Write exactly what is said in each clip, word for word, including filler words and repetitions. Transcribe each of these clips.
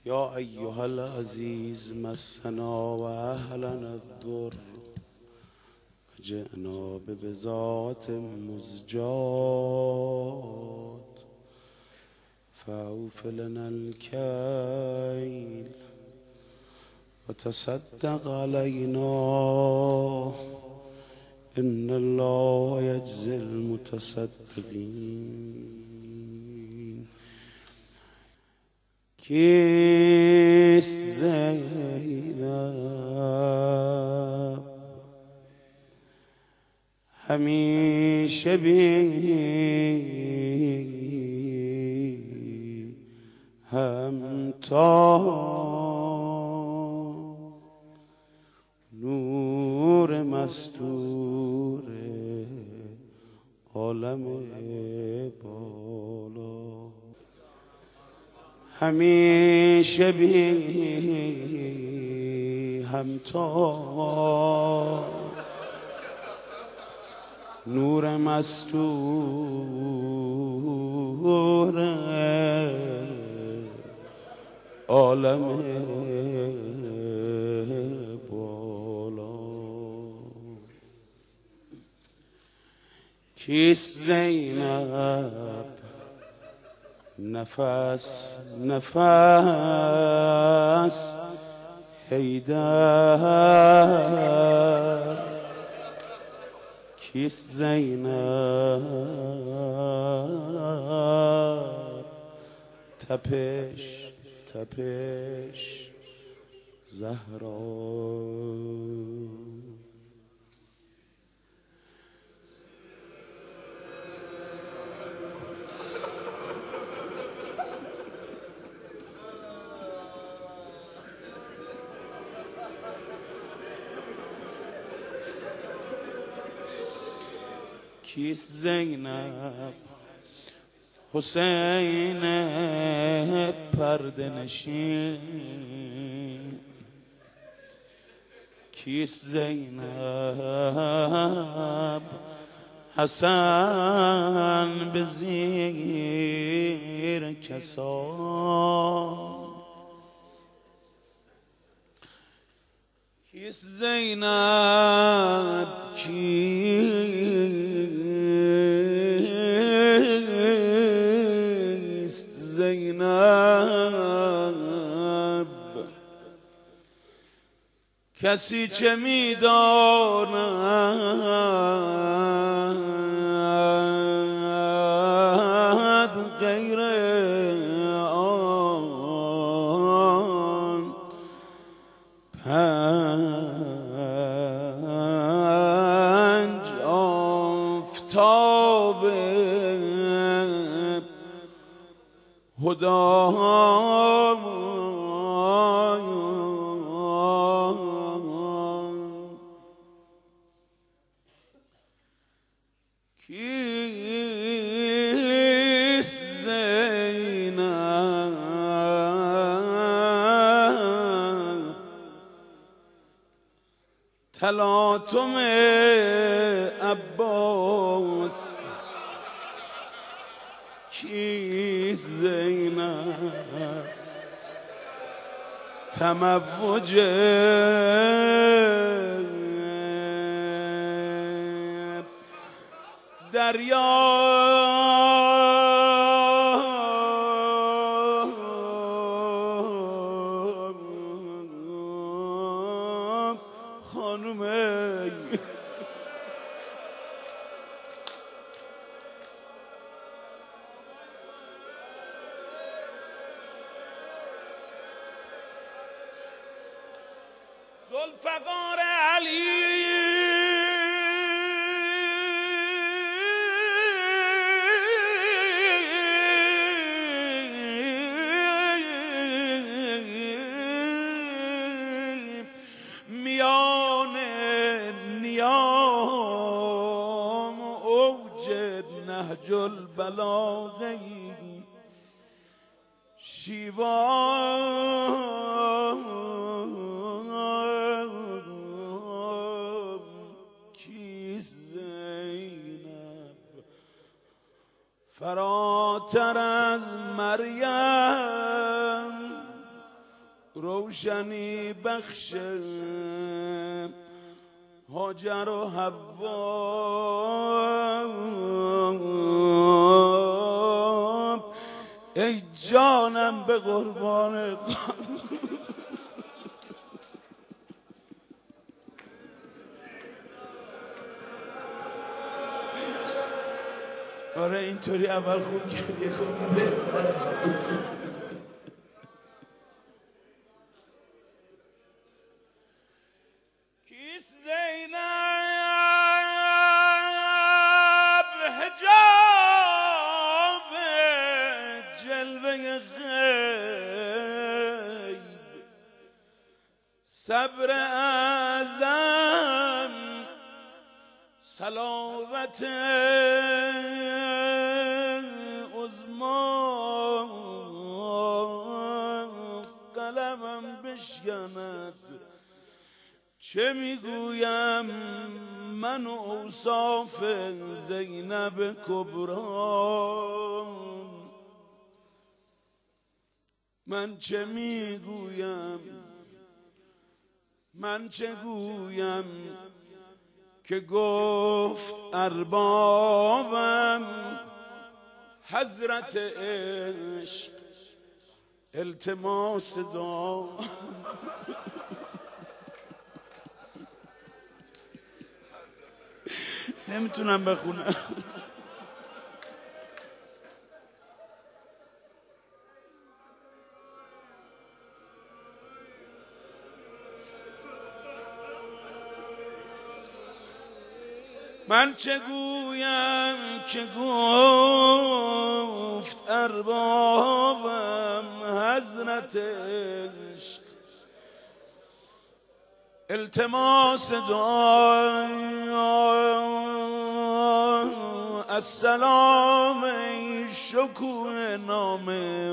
یا ایها العزیز مسنا و اهلنا الضر جئنا ببضاعة مزجات فاوف لنا الكيل وتصدق علينا إن الله يجزي المتصدقين. کیست زینب همیشه بی همتا نور مستور عالم بالا، همیشه بی همتا نور مستور عالم بالا. کیست زینب نفس نفس حیدر، کیست زینب تپش تپش زهرا. کیست زینب حسین پرده نشین، کیست زینب حسن به زیر کسان، کیست زینب کیست زینب کسی چه می‌داند غیر آن پنج آفتاب هدی کیست زینب تلاطم عباس، کیست زینب تموج دریا. خانم ذوالفقار علی میان نیام اوج نهج البلاغه شیوان، کیست زینب فراتر از مریم روشنی بخش هاجر و حوا، ای جانم به قربان آره اینطوری اول خوب گریه کنیم بهتره. کیست زینب حجاب جلوه غیب، صبر اعظم صلابت عظما، قلمم بشکند چه میگویم من اوصاف زینب کبرا، من چه میگویم من چه گویم که گفت اربابم حضرت عشق التماس دعا. نمیتونم بخونم. من چه گویم که گفت اربابم حضرت عشق التماس دعا. السلام ای شکوه نام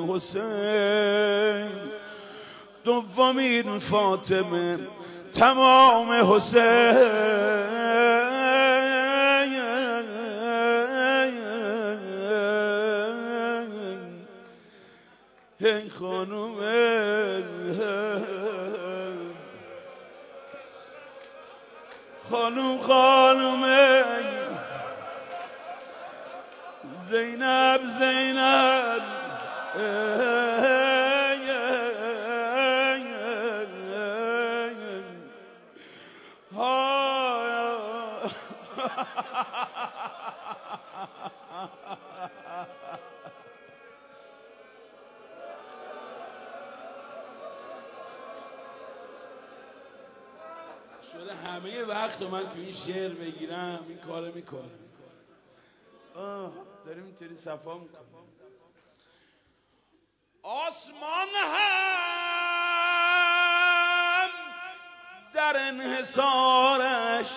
حسین، دومین فاطمه تمام حسین، ای خانوم خانوم خانوم زینب زینب شده همه وقت من تو این شعر بگیرم این کارو میکنم. آه داریم اینطوری صفا میکنیم. آسمان هم در انحصارش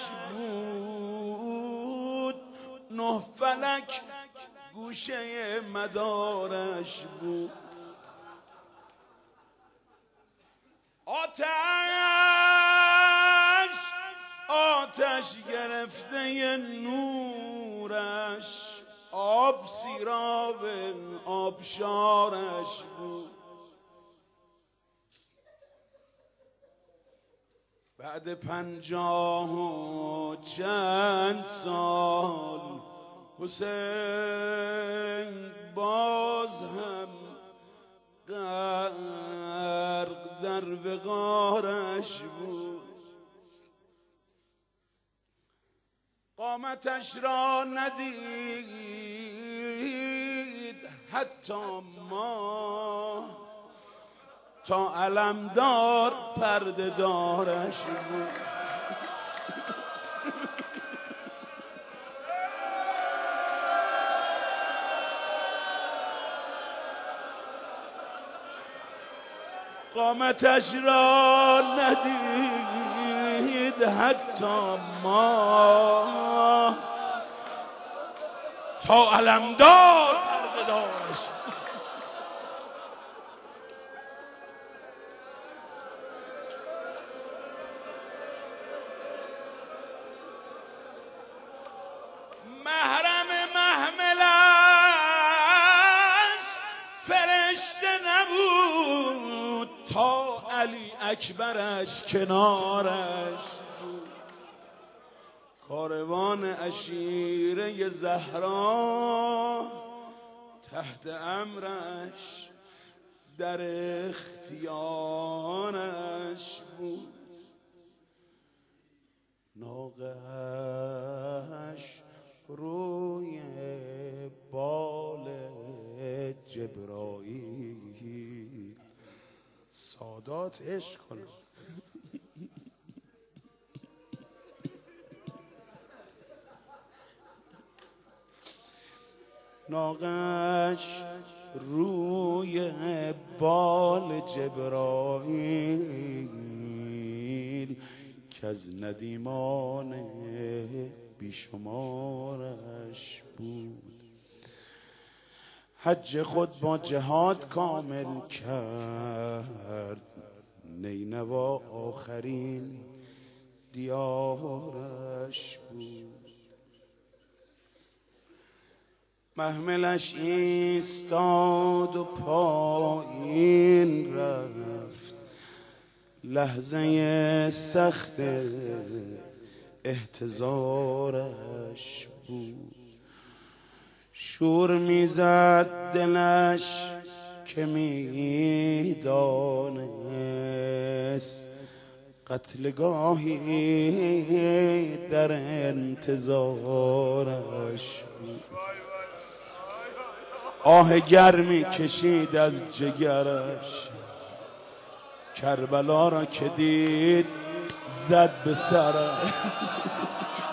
بود، نه فلک گوشه مدارش بود، آتش آتش گرفته نورش، آب سیراب آبشارش بود. بعد پنجاه و چند سال حسین باز هم غرق در وقارش بود. قامتش را ندید حتی ما، تا علمدار پرده دارش بود. قامتش را ندید حتی ما، تا علمدار پرده دارش بود. محرم محملش فرشته نبود تا علی اکبرش کنارش بود، کاروان عشیره زهرا تحت امرش در اختیارش بود. ناقه‌اش روی بال جبرائیل، سادات عشق کنه. ناقه‌اش روی بال جبرائیل که از ندیمان بیشمارش بود. حج خود با جهاد کامل کرد، نینوا آخرین دیارش بود. محملش ایستاد و پایین رفت، لحظه سخت احتضارش بود. شور میزد دلش که میدانست قتلگاهی در انتظارش بود. آه گرمی کشید از جگرش، کربلا را که دید زد به سرش.